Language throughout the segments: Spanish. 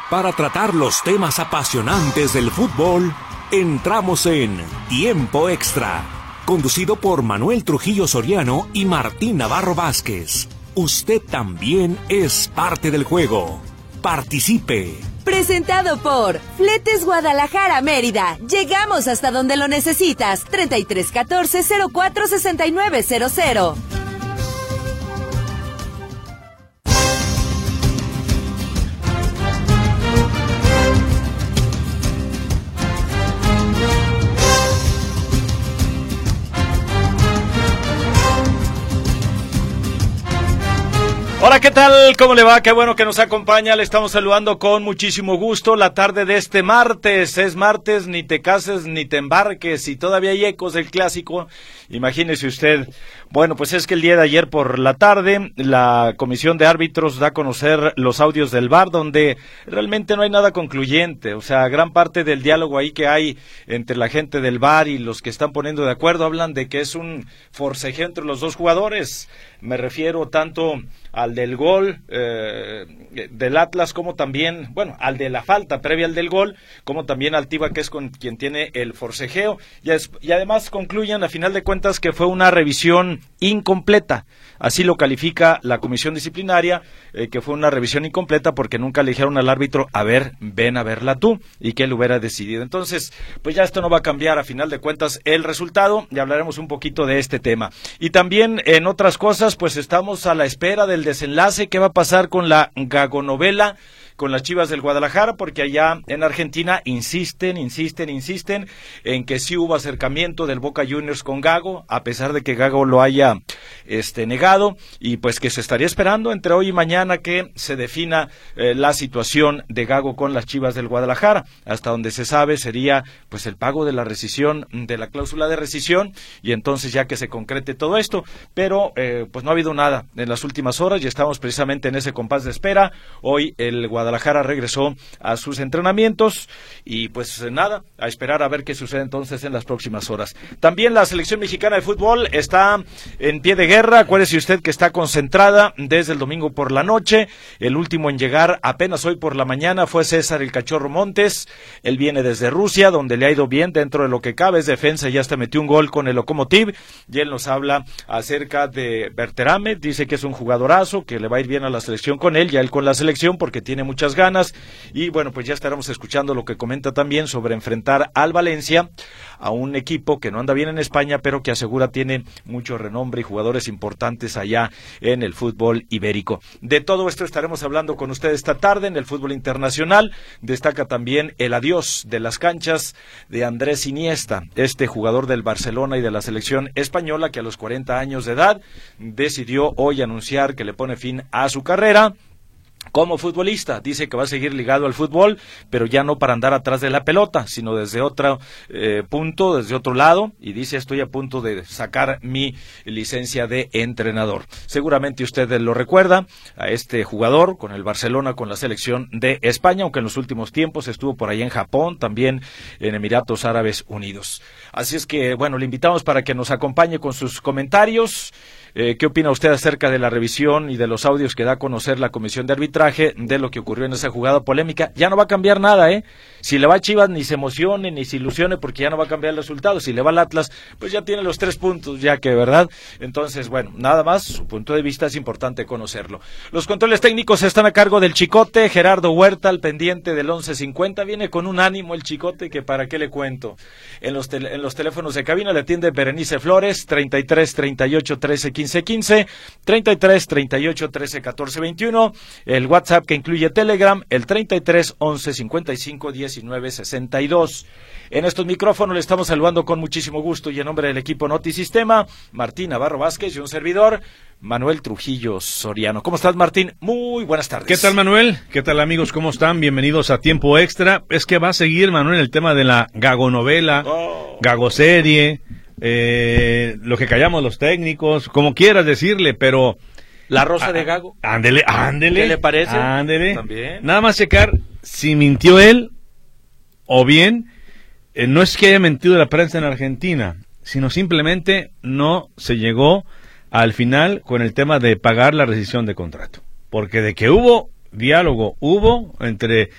Para tratar los temas apasionantes del fútbol, entramos en Tiempo Extra, conducido por Manuel Trujillo Soriano y Martín Navarro Vázquez. Usted también es parte del juego. Participe. Presentado por Fletes Guadalajara Mérida. Llegamos hasta donde lo necesitas. 3314-046900. Hola, ¿qué tal? ¿Cómo le va? Qué bueno que nos acompaña. Le estamos saludando con muchísimo gusto la tarde de este martes. Es martes, ni te cases ni te embarques, y todavía hay ecos del clásico. Imagínese usted. Bueno, pues es que el día de ayer por la tarde, la Comisión de Árbitros da a conocer los audios del VAR, donde realmente no hay nada concluyente. O sea, gran parte del diálogo ahí que hay entre la gente del VAR y los que están poniendo de acuerdo hablan de que es un forcejeo entre los dos jugadores. Me refiero tanto al del gol del Atlas, como también, bueno, al de la falta previa al del gol, como también al Tiva, que es con quien tiene el forcejeo, y además concluyen a final de cuentas que fue una revisión incompleta. Así lo califica la comisión disciplinaria, que fue una revisión incompleta porque nunca le dijeron al árbitro, a ver, ven a verla tú, y que él hubiera decidido. Entonces, pues ya esto no va a cambiar a final de cuentas el resultado, y hablaremos un poquito de este tema. Y también en otras cosas, pues estamos a la espera del desenlace. ¿Qué va a pasar con la gagonovela con las Chivas del Guadalajara? Porque allá en Argentina insisten en que sí hubo acercamiento del Boca Juniors con Gago, a pesar de que Gago lo haya negado, y pues que se estaría esperando entre hoy y mañana que se defina la situación de Gago con las Chivas del Guadalajara. Hasta donde se sabe sería pues el pago de la rescisión, de la cláusula de rescisión, y entonces ya que se concrete todo esto, pero pues no ha habido nada en las últimas horas y estamos precisamente en ese compás de espera. Hoy el Guadalajara regresó a sus entrenamientos y pues nada, a esperar a ver qué sucede entonces en las próximas horas. También la selección mexicana de fútbol está en pie de guerra. Acuérdese usted que está concentrada desde el domingo por la noche. El último en llegar apenas hoy por la mañana fue César el Cachorro Montes. Él viene desde Rusia, donde le ha ido bien dentro de lo que cabe, es defensa, y hasta metió un gol con el Lokomotiv, y él nos habla acerca de Berterame. Dice que es un jugadorazo, que le va a ir bien a la selección con él, y a él con la selección, porque tiene muchas ganas. Y bueno, pues ya estaremos escuchando lo que comenta también sobre enfrentar al Valencia, a un equipo que no anda bien en España, pero que asegura tiene mucho renombre y jugadores importantes allá en el fútbol ibérico. De todo esto estaremos hablando con ustedes esta tarde. En el fútbol internacional destaca también el adiós de las canchas de Andrés Iniesta, este jugador del Barcelona y de la selección española, que a los 40 años de edad decidió hoy anunciar que le pone fin a su carrera como futbolista. Dice que va a seguir ligado al fútbol, pero ya no para andar atrás de la pelota, sino desde otro punto, desde otro lado, y dice: estoy a punto de sacar mi licencia de entrenador. Seguramente usted lo recuerda a este jugador con el Barcelona, con la selección de España, aunque en los últimos tiempos estuvo por ahí en Japón, también en Emiratos Árabes Unidos. Así es que, bueno, le invitamos para que nos acompañe con sus comentarios. ¿Qué opina usted acerca de la revisión y de los audios que da a conocer la comisión de arbitraje de lo que ocurrió en esa jugada polémica? Ya no va a cambiar nada, Si le va a Chivas, ni se emocione, ni se ilusione, porque ya no va a cambiar el resultado. Si le va al Atlas, pues ya tiene los 3 puntos, ya que, ¿verdad? Entonces, bueno, nada más, su punto de vista es importante conocerlo. Los controles técnicos están a cargo del Chicote, Gerardo Huerta, al pendiente del 11:50. Viene con un ánimo el Chicote que para qué le cuento. En los teléfonos de cabina le atiende Berenice Flores, 33 38 13 15 15, 33 38 13 14 21, el WhatsApp que incluye Telegram, el 33 11 55 19 62. En estos micrófonos le estamos saludando con muchísimo gusto, y en nombre del equipo Notisistema, Martín Navarro Vázquez, y un servidor, Manuel Trujillo Soriano. ¿Cómo estás, Martín? Muy buenas tardes. ¿Qué tal, Manuel? ¿Qué tal, amigos? ¿Cómo están? Bienvenidos a Tiempo Extra. Es que va a seguir, Manuel, el tema de la gagonovela, gagoserie, lo que callamos los técnicos, como quieras decirle, pero... La Rosa de Gago. Ándele. ¿Qué le parece? Ándele. También. Nada más checar si mintió él o bien, no es que haya mentido la prensa en Argentina, sino simplemente no se llegó al final con el tema de pagar la rescisión de contrato. Porque de que hubo diálogo, hubo entre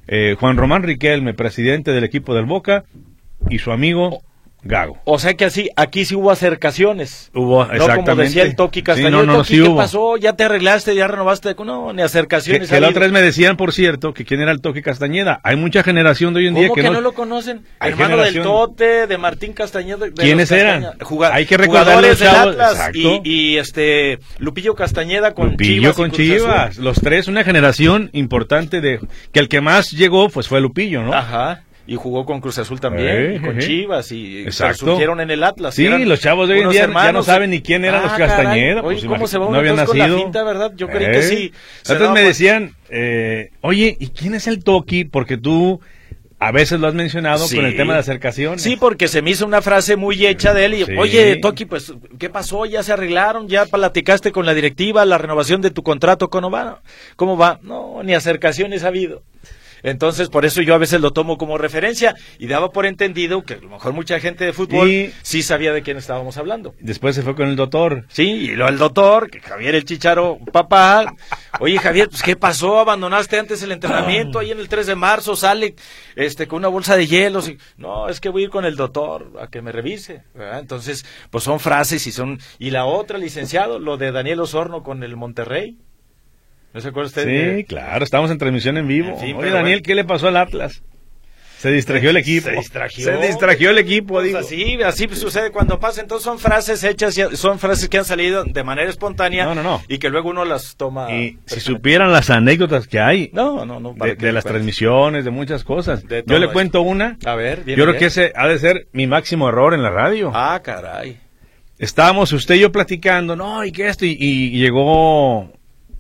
Juan Román Riquelme, presidente del equipo del Boca, y su amigo Gago. O sea que así, aquí sí hubo acercaciones. Hubo, exactamente. No como decía el Toki Castañeda. Sí, no, Toki, sí ¿qué hubo. pasó? ¿Ya te arreglaste? ¿Ya renovaste? No, ni acercaciones. Que la otra vez me decían, por cierto, que quién era el Toki Castañeda. Hay mucha generación de hoy en día que no lo conocen. Hay Hermano generación... del Tote, de Martín Castañeda. ¿Quiénes eran? Hay que recordar los chavos. Atlas y Lupillo Castañeda con Lupillo Chivas. Con Chivas. Los tres, una generación importante que el que más llegó pues fue Lupillo, ¿no? Ajá. Y jugó con Cruz Azul también, y con Chivas, y surgieron en el Atlas. Sí, los chavos de hoy en día ya no saben ni quién eran los Castañeda. Oye, pues, ¿cómo se va no habían nacido. Con la finta, verdad? Yo creí que sí. Entonces me decían, oye, ¿y quién es el Toki? Porque tú a veces lo has mencionado con el tema de acercaciones. Sí, porque se me hizo una frase muy hecha de él. Y, oye, Toki, pues, ¿qué pasó? ¿Ya se arreglaron? ¿Ya platicaste con la directiva la renovación de tu contrato? ¿Cómo va? No, ni acercaciones ha habido. Entonces, por eso yo a veces lo tomo como referencia y daba por entendido que a lo mejor mucha gente de fútbol sí sabía de quién estábamos hablando. Después se fue con el doctor. Sí, y el doctor, que Javier el Chicharo, papá. Oye, Javier, pues, ¿qué pasó? ¿Abandonaste antes el entrenamiento? Ahí en el 3 de marzo sale con una bolsa de hielos. Y, no, es que voy a ir con el doctor a que me revise, ¿verdad? Entonces, pues son frases y la otra, licenciado, lo de Daniel Osorno con el Monterrey. ¿No se acuerda usted? Sí, claro, estamos en transmisión en vivo. Oye, Daniel, ¿qué le pasó al Atlas? Se distrajo el equipo. Se distrajo el equipo, pues digo. Así sucede cuando pasa. Entonces son frases hechas, son frases que han salido de manera espontánea. No. Y que luego uno las toma. Y si supieran las anécdotas que hay. No. De las transmisiones, de muchas cosas. Yo le cuento una. A ver, yo creo que ese ha de ser mi máximo error en la radio. Ah, caray. Estábamos usted y yo platicando, y que esto, y llegó...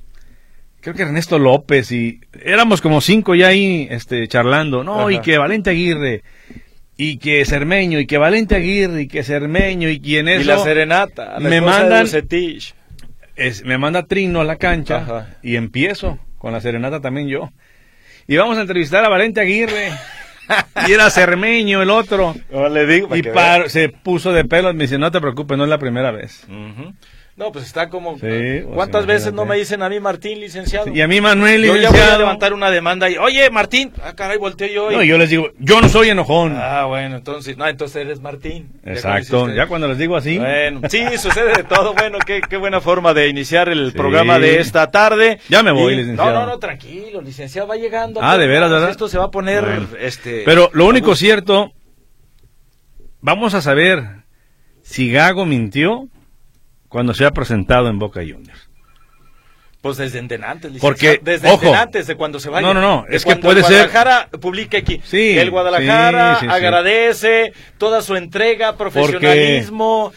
Creo que Ernesto López y éramos como 5 ya ahí charlando, Ajá. Y que Valente Aguirre y que Cermeño y que Valente Aguirre y que Cermeño y quien es. Y la serenata, me manda Trino a la cancha. Ajá. Y empiezo con la serenata también yo. Y vamos a entrevistar a Valente Aguirre. Y era Cermeño el otro. No, le digo, y se puso de pelo, me dice, no te preocupes, no es la primera vez. Uh-huh. No, pues está como... Sí, ¿cuántas veces no me dicen a mí Martín, licenciado? Sí, y a mí Manuel, yo licenciado. Ya voy a levantar una demanda y... Oye, Martín. Ah, caray, volteo yo. No, yo les digo, yo no soy enojón. Ah, bueno, entonces... No, entonces eres Martín. Exacto, ya cuando les digo así... Bueno, sí, sucede de todo. Bueno, qué buena forma de iniciar el programa de esta tarde. Ya me voy, licenciado. No, tranquilo, licenciado, va llegando. Ah, de veras, ¿verdad? Esto se va a poner... Bueno. Pero lo único cierto... Vamos a saber si Gago mintió cuando se ha presentado en Boca Juniors. Pues desde antes, porque desde antes de cuando se vaya. No, es que puede ser. Guadalajara publique aquí. Sí, el Guadalajara sí. agradece toda su entrega, profesionalismo,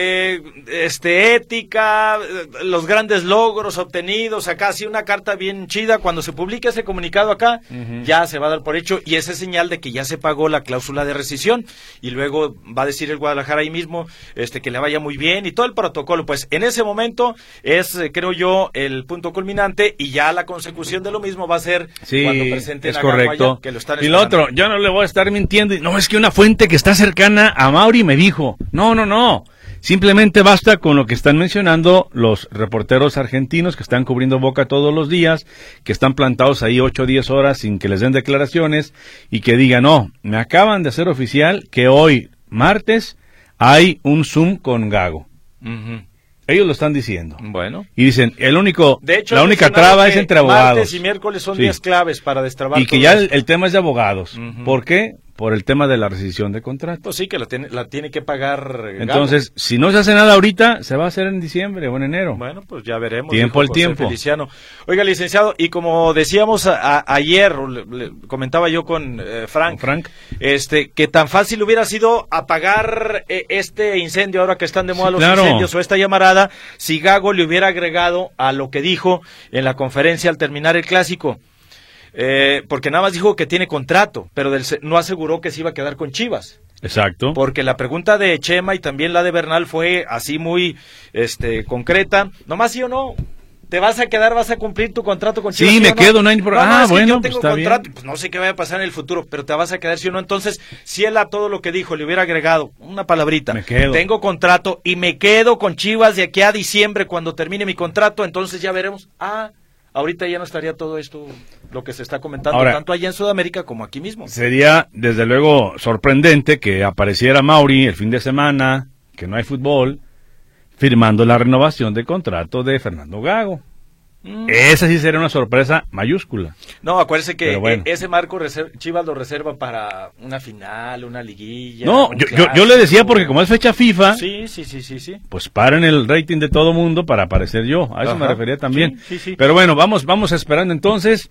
ética, los grandes logros obtenidos acá, sí, una carta bien chida. Cuando se publique ese comunicado acá, ya se va a dar por hecho y esa es señal de que ya se pagó la cláusula de rescisión y luego va a decir el Guadalajara ahí mismo, que le vaya muy bien y todo el protocolo. Pues en ese momento es, creo yo, el punto culminante y ya la consecución de lo mismo va a ser cuando presenten es correcto. que lo están y lo otro, yo no le voy a estar mintiendo. No, es que una fuente que está cercana a Mauri me dijo. No. Simplemente basta con lo que están mencionando los reporteros argentinos que están cubriendo Boca todos los días, que están plantados ahí 8 o 10 horas sin que les den declaraciones y que digan, no, me acaban de hacer oficial que hoy, martes, hay un Zoom con Gago. Ellos lo están diciendo. Bueno. Y dicen, de hecho, la única traba es entre abogados. Martes y miércoles son días claves para destrabar. Y que ya el tema es de abogados. ¿Por qué? Por el tema de la rescisión de contrato. Pues sí, que la tiene que pagar Entonces, Gago. si no se hace nada ahorita, se va a hacer en diciembre o en enero. Bueno, pues ya veremos. Tiempo al tiempo. Feliciano. Oiga, licenciado, y como decíamos ayer, le comentaba yo con Frank, que tan fácil hubiera sido apagar este incendio ahora que están de moda los incendios o esta llamarada, si Gago le hubiera agregado a lo que dijo en la conferencia al terminar el clásico. Porque nada más dijo que tiene contrato, pero no aseguró que se iba a quedar con Chivas. Exacto. Porque la pregunta de Chema y también la de Bernal fue así muy concreta. Nomás sí o no. ¿Te vas a quedar, vas a cumplir tu contrato con Chivas? Sí, me quedo, no hay problema. Bueno, yo tengo pues contrato, pues no sé qué vaya a pasar en el futuro, pero te vas a quedar sí o no. Entonces, si él a todo lo que dijo le hubiera agregado una palabrita, me quedo. Tengo contrato y me quedo con Chivas de aquí a diciembre cuando termine mi contrato, entonces ya veremos. ahorita ya no estaría todo esto, lo que se está comentando, ahora, tanto allá en Sudamérica como aquí mismo. Sería, desde luego, sorprendente que apareciera Mauri el fin de semana, que no hay fútbol, firmando la renovación de contrato de Fernando Gago. Esa sí sería una sorpresa mayúscula. No, acuérdese que bueno, ese marco Chivas lo reserva para una final, una liguilla. No, yo le decía porque como es fecha FIFA, sí. pues paren el rating de todo mundo para aparecer yo. A eso me refería también. Sí. Pero bueno, vamos esperando entonces.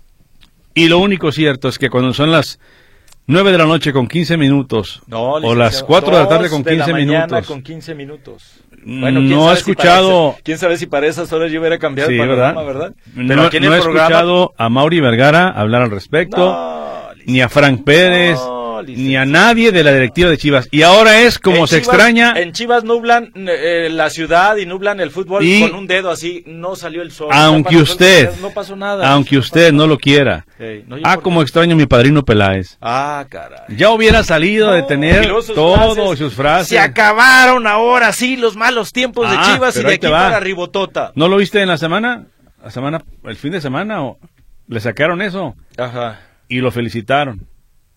Y lo único cierto es que cuando son las 9 de la noche con 15 minutos, o las 4 de la tarde con 15 minutos. Con 15 minutos. Bueno, no he escuchado. ¿Quién sabe si para esas horas yo hubiera cambiado el panorama, ¿verdad? Pero no he escuchado a Mauri Vergara hablar al respecto, ni a Frank Pérez, ni a nadie de la directiva de Chivas. Y ahora es como se extraña. En Chivas nublan la ciudad y nublan el fútbol con un dedo así. No salió el sol. Aunque usted, no pasó nada. Aunque usted no lo quiera. Como extraño a mi padrino Peláez. Caray. Ya hubiera salido de tener todos sus frases. Se acabaron ahora sí los malos tiempos de Chivas y de aquí para Ribotota. ¿No lo viste en la semana? El fin de semana, o le sacaron eso. Ajá. Y lo felicitaron.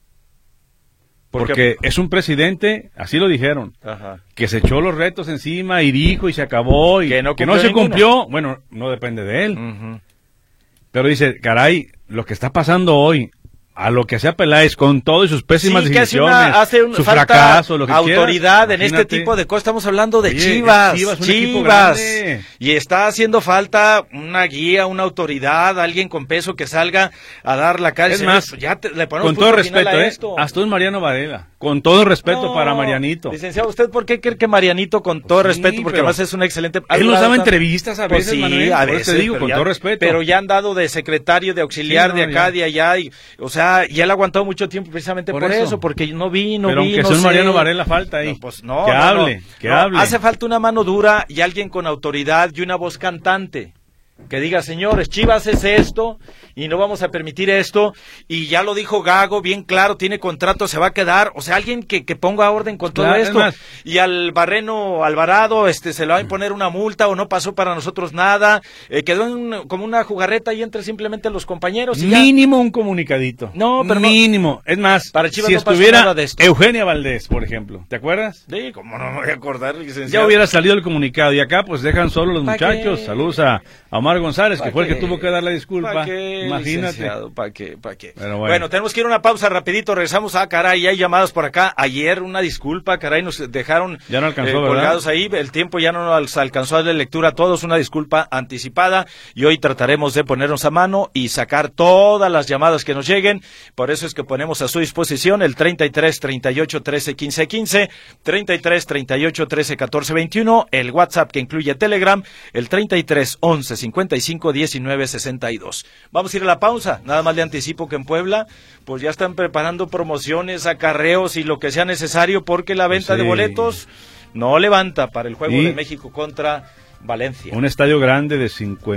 Porque es un presidente, así lo dijeron, que se echó los retos encima y dijo y se acabó y que no se cumplió. Bueno, no depende de él. Pero dice, caray, lo que está pasando hoy, a lo que hacía Peláez con todo y sus pésimas decisiones, su fracaso, lo que autoridad quiera, en este tipo de cosas. Estamos hablando de Chivas. Chivas. Y está haciendo falta una guía, una autoridad, alguien con peso que salga a dar la cara. Es más, le ponemos con todo respeto, hasta un Mariano Varela, con todo respeto para Marianito. Licenciado, ¿usted por qué cree que Marianito, con todo respeto, porque además es un excelente... Él nos daba entrevistas a veces, Manuel, a veces, te digo, con todo respeto. Pero ya han dado de secretario, de auxiliar, de acá, de allá, o sea, y él ha aguantado mucho tiempo precisamente por eso, porque no vi. Pero aunque sea un Mariano Varela falta ahí. Que hable. Hace falta una mano dura y alguien con autoridad y una voz cantante. Que diga, señores, Chivas es esto y no vamos a permitir esto, y ya lo dijo Gago, bien claro, tiene contrato, se va a quedar, o sea, alguien que ponga orden con todo esto, y al Barreno Alvarado, se le va a imponer una multa, o no pasó para nosotros nada, quedó como una jugarreta y entre simplemente los compañeros. Y mínimo un comunicadito. No, pero mínimo. Es más, para Chivas si no estuviera nada de esto. Eugenia Valdés, por ejemplo, ¿te acuerdas? Sí, como no me voy a acordar, licenciado. Ya hubiera salido el comunicado, y acá pues dejan solo los muchachos. Saludos a Omar González, que fue el que tuvo que dar la disculpa. Imagínate. ¿Para qué? Bueno, tenemos que ir a una pausa rapidito, regresamos. Caray, hay llamadas por acá. Ayer una disculpa, caray, nos dejaron ya no alcanzó, colgados ahí, el tiempo ya no nos alcanzó a darle lectura a todos, una disculpa anticipada, y hoy trataremos de ponernos a mano y sacar todas las llamadas que nos lleguen. Por eso es que ponemos a su disposición el 33 38 13 15 15, 33 38 13 14 21, el WhatsApp que incluye Telegram, el 33 11 55 19 62. Vamos a ir a la pausa. Nada más le anticipo que en Puebla pues ya están preparando promociones, acarreos y lo que sea necesario, porque la venta de boletos no levanta para el juego de México contra Valencia. Un estadio grande de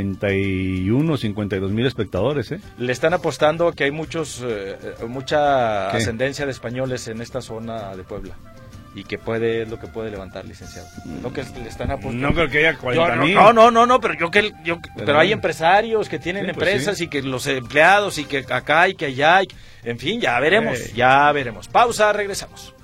51, 52 mil espectadores, Le están apostando que hay mucha ascendencia de españoles en esta zona de Puebla. Y que es lo que puede levantar, licenciado. Lo que le están apostando. No creo que haya 40,000. No, pero hay empresarios que tienen empresas, y que los empleados, y que acá y que allá, en fin, ya veremos. Pausa, regresamos.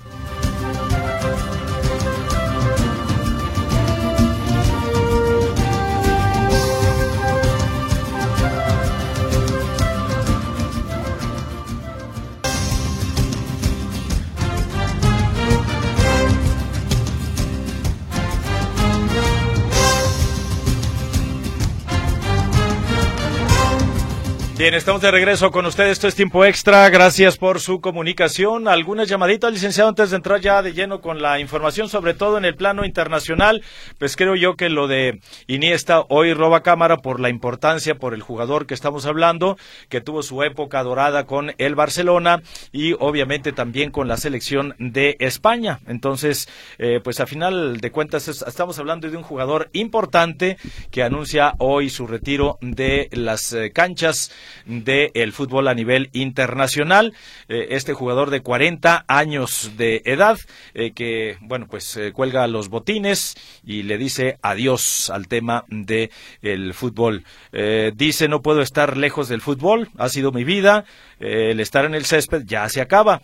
Bien, estamos de regreso con ustedes. Esto es Tiempo Extra. Gracias por su comunicación. Algunas llamaditas, licenciado, antes de entrar ya de lleno con la información, sobre todo en el plano internacional. Pues creo yo que lo de Iniesta hoy roba cámara por la importancia, por el jugador que estamos hablando, que tuvo su época dorada con el Barcelona y obviamente también con la selección de España. Entonces, pues a final de cuentas estamos hablando de un jugador importante que anuncia hoy su retiro de las canchas del fútbol a nivel internacional. Este jugador de 40 años de edad que, bueno, pues cuelga los botines y le dice adiós al tema de el fútbol. Dice: no puedo estar lejos del fútbol, ha sido mi vida, el estar en el césped ya se acaba,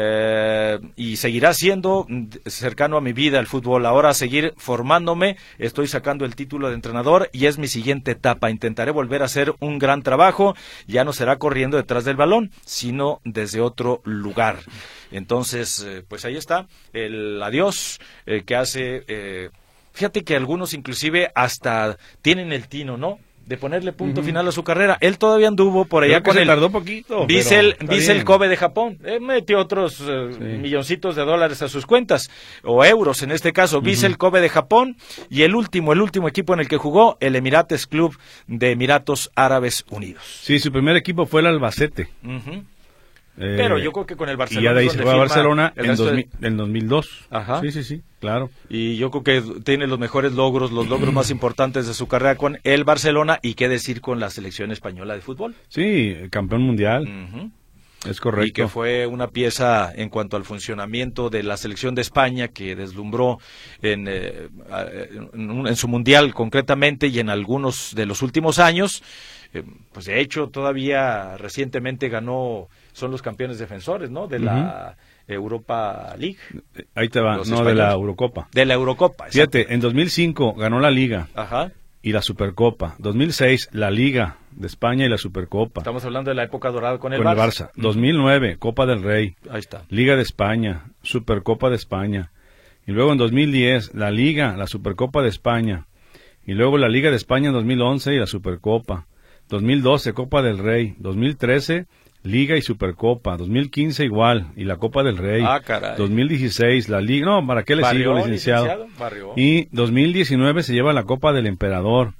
y seguirá siendo cercano a mi vida el fútbol. Ahora seguir formándome, estoy sacando el título de entrenador y es mi siguiente etapa. Intentaré volver a hacer un gran trabajo, ya no será corriendo detrás del balón, sino desde otro lugar. Entonces, pues ahí está el adiós que hace. Fíjate que algunos inclusive hasta tienen el tino, ¿no?, de ponerle punto final a su carrera. Él todavía anduvo por allá con el tardó poquito, Vissel Kobe de Japón. Metió otros milloncitos de dólares a sus cuentas, o euros en este caso. Vissel Kobe de Japón, y el último equipo en el que jugó, el Emirates Club de Emiratos Árabes Unidos. Sí, su primer equipo fue el Albacete. Pero yo creo que con el Barcelona. Y ya de ahí se fue a Barcelona en 2002. Ajá. Sí, claro. Y yo creo que tiene los mejores logros, los logros más importantes de su carrera con el Barcelona, y qué decir con la selección española de fútbol. Sí, campeón mundial. Es correcto. Y que fue una pieza en cuanto al funcionamiento de la selección de España, que deslumbró en su mundial concretamente, y en algunos de los últimos años. Pues de hecho todavía recientemente son los campeones defensores, ¿no?, de la Europa League. Ahí te va, no, de la Eurocopa. De la Eurocopa, exacto. Fíjate, en 2005 ganó la Liga. Ajá. Y la Supercopa. 2006 la Liga de España y la Supercopa. Estamos hablando de la época dorada con el Barça. 2009 Copa del Rey. Ahí está. Liga de España, Supercopa de España. Y luego en 2010 la Liga, la Supercopa de España. Y luego la Liga de España en 2011 y la Supercopa. 2012 Copa del Rey. 2013 Liga y Supercopa. 2015 igual, y la Copa del Rey. Ah, caray. 2016 la Liga. No, ¿para qué le sigo, licenciado? Y 2019 se lleva la Copa del Emperador.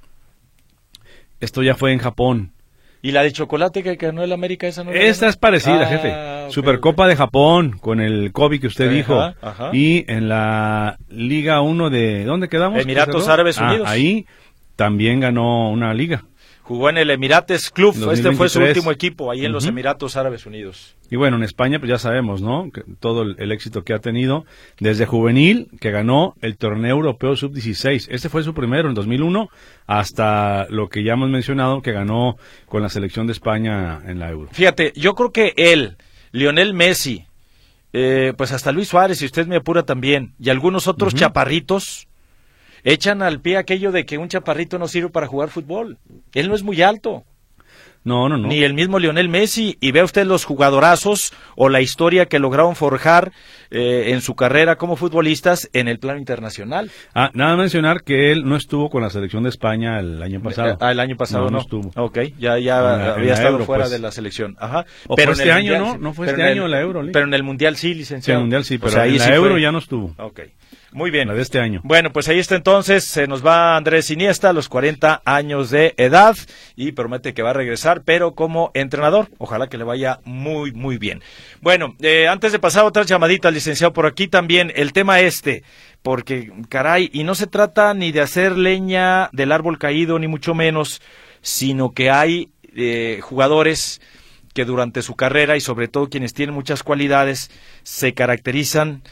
Esto ya fue en Japón. ¿Y la de chocolate que ganó el América, esa no? Esta es parecida, jefe. Okay. Supercopa de Japón, con el Kobe que usted dijo. Ajá. Y en la Liga 1 de... ¿Dónde quedamos? Emiratos Árabes Unidos. Ahí también ganó una liga. Jugó en el Emirates Club, 2023. Este fue su último equipo, ahí en los Emiratos Árabes Unidos. Y bueno, en España pues ya sabemos, ¿no?, que todo el éxito que ha tenido, desde juvenil, que ganó el torneo europeo sub-16, este fue su primero en 2001, hasta lo que ya hemos mencionado, que ganó con la selección de España en la Euro. Fíjate, yo creo que él, Lionel Messi, pues hasta Luis Suárez, si usted me apura también, y algunos otros chaparritos, echan al pie aquello de que un chaparrito no sirve para jugar fútbol. Él no es muy alto. No. Ni el mismo Lionel Messi. Y vea usted los jugadorazos o la historia que lograron forjar en su carrera como futbolistas en el plano internacional. Nada mencionar que él no estuvo con la selección de España el año pasado. El año pasado no estuvo. Ok, ya había estado Euro, fuera de la selección. Ajá. Pero este año no fue este año la Euro. Pero en el Mundial sí, licenciado. Sí, en el Mundial sí, pero en la Euro ya no estuvo. Ok. Muy bien. La de este año. Bueno, pues ahí está entonces, se nos va Andrés Iniesta a los 40 años de edad y promete que va a regresar, pero como entrenador. Ojalá que le vaya muy, muy bien. Bueno, antes de pasar a otras llamaditas, licenciado, por aquí también el tema porque caray, y no se trata ni de hacer leña del árbol caído, ni mucho menos, sino que hay jugadores que durante su carrera, y sobre todo quienes tienen muchas cualidades, se caracterizan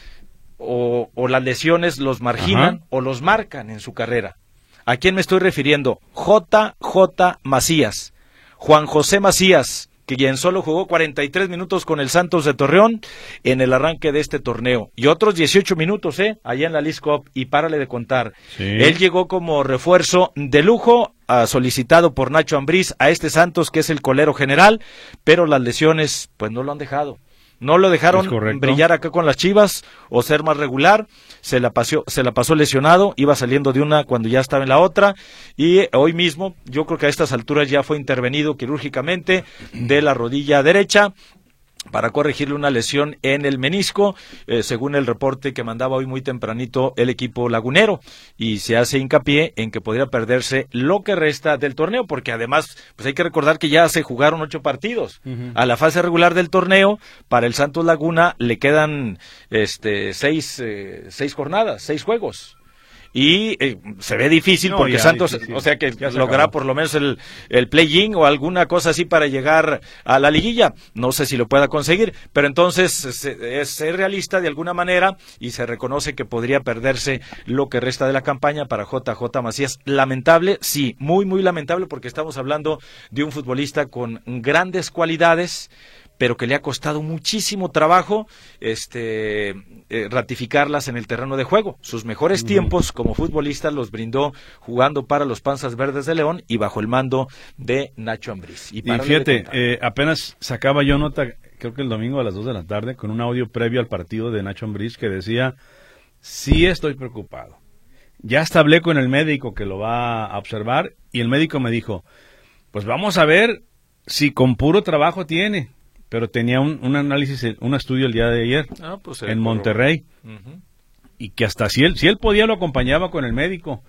o las lesiones los marginan o los marcan en su carrera. ¿A quién me estoy refiriendo? JJ Macías, Juan José Macías, quien solo jugó 43 minutos con el Santos de Torreón en el arranque de este torneo, y otros 18 minutos allá en la Leagues Cup, y párale de contar. Sí. Él llegó como refuerzo de lujo, solicitado por Nacho Ambriz a este Santos, que es el colero general, pero las lesiones pues no lo han dejado. No lo dejaron brillar acá con las Chivas o ser más regular, se la pasó lesionado, iba saliendo de una cuando ya estaba en la otra, y hoy mismo, yo creo que a estas alturas ya fue intervenido quirúrgicamente de la rodilla derecha para corregirle una lesión en el menisco, según el reporte que mandaba hoy muy tempranito el equipo lagunero, y se hace hincapié en que podría perderse lo que resta del torneo, porque además pues hay que recordar que ya se jugaron 8 partidos. A la fase regular del torneo, para el Santos Laguna le quedan 6 jornadas, 6 juegos. y se ve difícil porque Santos, difícil. O sea que logrará por lo menos el play-in o alguna cosa así para llegar a la liguilla. No sé si lo pueda conseguir, pero entonces es ser realista de alguna manera y se reconoce que podría perderse lo que resta de la campaña para JJ Macías. Lamentable, sí, muy muy lamentable, porque estamos hablando de un futbolista con grandes cualidades, pero que le ha costado muchísimo trabajo ratificarlas en el terreno de juego. Sus mejores tiempos como futbolista los brindó jugando para los Panzas Verdes de León y bajo el mando de Nacho Ambriz. Y fíjate, apenas sacaba yo nota, creo que el domingo a las 2 de la tarde, con un audio previo al partido de Nacho Ambriz que decía, sí estoy preocupado. Ya hasta hablé con el médico que lo va a observar y el médico me dijo, pues vamos a ver si con puro trabajo tiene. Pero tenía un análisis, un estudio el día de ayer en Monterrey. Y que hasta si él podía lo acompañaba con el médico.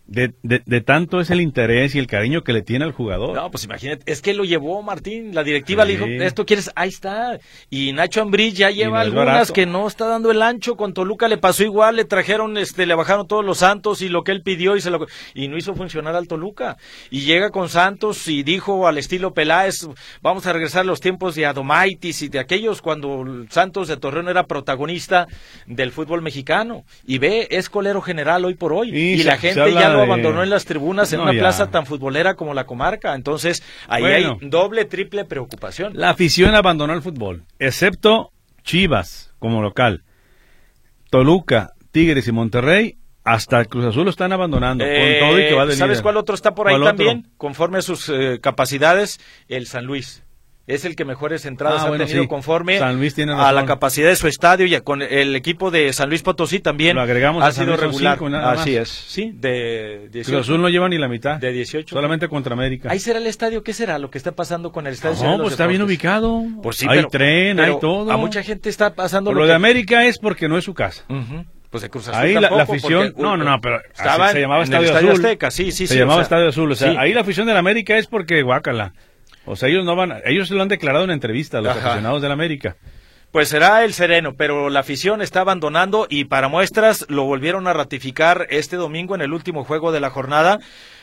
De tanto es el interés y el cariño que le tiene al jugador. No, pues imagínate, es que lo llevó Martín, la directiva le dijo, ¿esto quieres? Ahí está. Y Nacho Ambriz ya lleva algunas que no está dando el ancho, con Toluca le pasó igual, le trajeron, le bajaron todos los Santos y lo que él pidió y no hizo funcionar al Toluca. Y llega con Santos y dijo al estilo Peláez, vamos a regresar a los tiempos de Adomaitis y de aquellos cuando Santos de Torreón era protagonista del fútbol mexicano. Y es colero general hoy por hoy. Y la gente ya lo abandonó en las tribunas en una plaza tan futbolera como la Comarca. Entonces ahí hay doble, triple preocupación. La afición abandonó el fútbol, excepto Chivas como local. Toluca, Tigres y Monterrey hasta Cruz Azul lo están abandonando con todo y que va de líder. ¿Sabes cuál otro está por ahí también? Conforme a sus capacidades, el San Luis. Es el que mejores entradas ha tenido conforme a la capacidad de su estadio, y con el equipo de San Luis Potosí también lo agregamos ha sido regular. 5, así es, sí, de 18. Cruz Azul no lleva ni la mitad. De 18. Solamente contra América. Ahí será el estadio, ¿qué será lo que está pasando con el estadio? No, pues está bien ubicado. Pues sí, hay tren, hay todo. A mucha gente está pasando lo de América es porque no es su casa. Pues de Cruz Azul ahí tampoco, la afición, no, pero estaba se llamaba en Estadio el Estadio Azul. Azteca, sí. Se llamaba Estadio Azul, o sea, ahí la afición de la América es porque guácala. O sea, ellos lo han declarado en entrevista, los aficionados del América. Pues será el sereno, pero la afición está abandonando y para muestras lo volvieron a ratificar este domingo en el último juego de la jornada.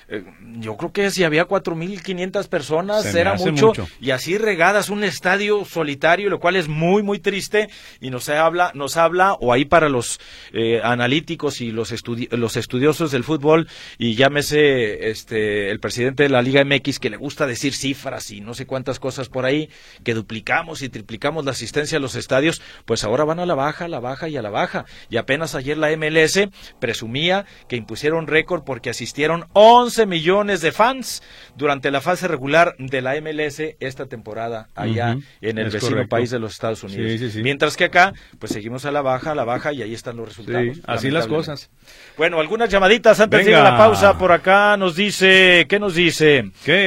Yo creo que si había 4,500 personas era mucho, y así regadas un estadio solitario, lo cual es muy muy triste y nos habla o ahí para los analíticos y los estudiosos del fútbol, y llámese el presidente de la Liga MX, que le gusta decir cifras y no sé cuántas cosas por ahí, que duplicamos y triplicamos la asistencia a los estadios, pues ahora van a la baja y a la baja, y apenas ayer la MLS presumía que impusieron récord porque asistieron 11 millones de fans durante la fase regular de la MLS esta temporada allá en el vecino país de los Estados Unidos. Sí. Mientras que acá, pues seguimos a la baja, y ahí están los resultados. Sí, así las cosas. Bueno, algunas llamaditas antes de ir a la pausa. Por acá nos dice, ¿qué nos dice?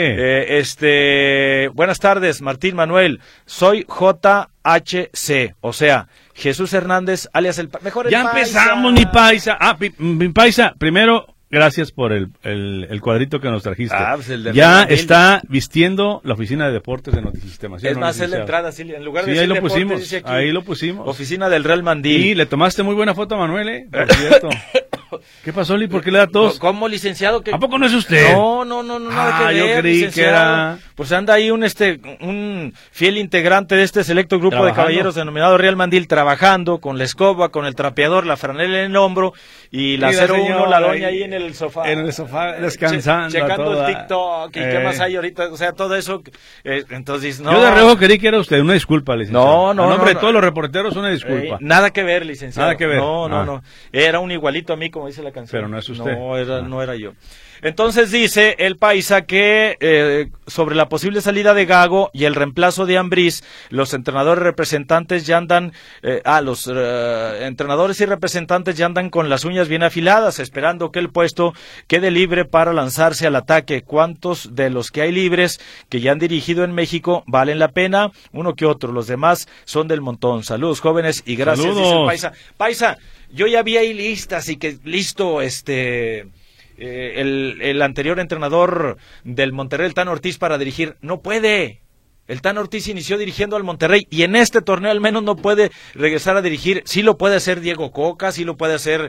¿Qué? Buenas tardes, Martín Manuel. Soy JHC, o sea, Jesús Hernández, alias el mejor. Ya empezamos, mi paisa. Mi paisa, primero, gracias por el cuadrito que nos trajiste. Pues el de ya está vistiendo la oficina de deportes de Notisistema. Es más, es la entrada, sí, en lugar de decir ahí lo deportes, pusimos, dice aquí, ahí lo pusimos. Oficina del Real Mandil. Y le tomaste muy buena foto a Manuel, por cierto. ¿Qué pasó, Lee? ¿Por qué le da tos? ¿Cómo, licenciado? ¿A poco no es usted? No, nada que ver, yo creí que era... Pues anda ahí un fiel integrante de este selecto grupo de caballeros denominado Real Mandil, trabajando con la escoba, con el trapeador, la franela en el hombro y la 01, la doña ahí en el sofá. En el sofá, descansando. Checando el TikTok y qué más hay ahorita, o sea, todo eso. Entonces, no. Yo de reojo creí que era usted, una disculpa, licenciado. No. A nombre de todos los reporteros, una disculpa. Nada que ver, licenciado. Nada que ver. No. Era un igualito a mí, como dice la canción. Pero no es usted. No era yo. Entonces dice el paisa que sobre la posible salida de Gago y el reemplazo de Ambriz, los entrenadores representantes ya andan, entrenadores y representantes ya andan con las uñas bien afiladas, esperando que el puesto quede libre para lanzarse al ataque. ¿Cuántos de los que hay libres que ya han dirigido en México valen la pena? Uno que otro, los demás son del montón. Saludos, jóvenes, y gracias. Saludos. Dice el paisa. Paisa, yo ya vi ahí listas y que listo, el anterior entrenador del Monterrey, el Tano Ortiz, para dirigir. No puede. El Tan Ortiz inició dirigiendo al Monterrey y en este torneo al menos no puede regresar a dirigir. Sí lo puede hacer Diego Coca, sí lo puede hacer